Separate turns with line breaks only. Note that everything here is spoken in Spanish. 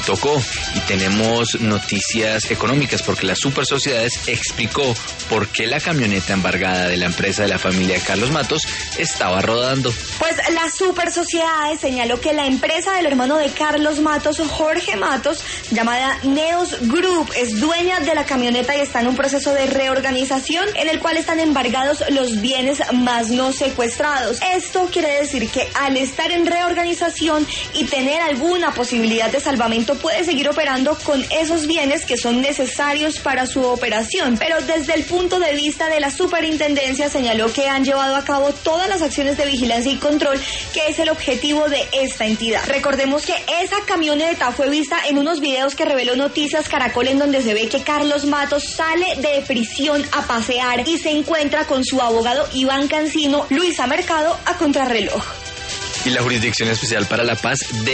tocó y tenemos noticias económicas porque la Super Sociedades explicó por qué la camioneta embargada de la empresa de la familia de Carlos Matos estaba rodando.
Pues la Super Sociedades señaló que la empresa del hermano de Carlos Matos, Jorge Matos, llamada Neos Group, es dueña de la camioneta y está en un proceso de reorganización en el cual están embargados los bienes más no secuestrados. Esto quiere decir que al estar en reorganización y tener alguna posibilidad de salvamento puede seguir operando con esos bienes que son necesarios para su operación, pero desde el punto de vista de la superintendencia señaló que han llevado a cabo todas las acciones de vigilancia y control que es el objetivo de esta entidad. Recordemos que esa camioneta fue vista en unos videos que reveló Noticias Caracol en donde se ve que Carlos Matos sale de prisión a pasear y se encuentra con su abogado Iván Cancino, Luisa Mercado, a contrarreloj.
Y la Jurisdicción Especial para la Paz